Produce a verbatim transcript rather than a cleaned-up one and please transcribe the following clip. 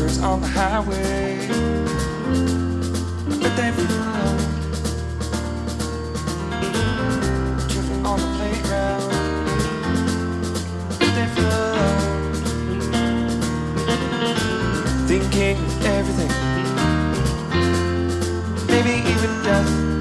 drivers on the highway, but they feel alone. Children on the playground, but they feel alone. Thinking of everything, maybe even death.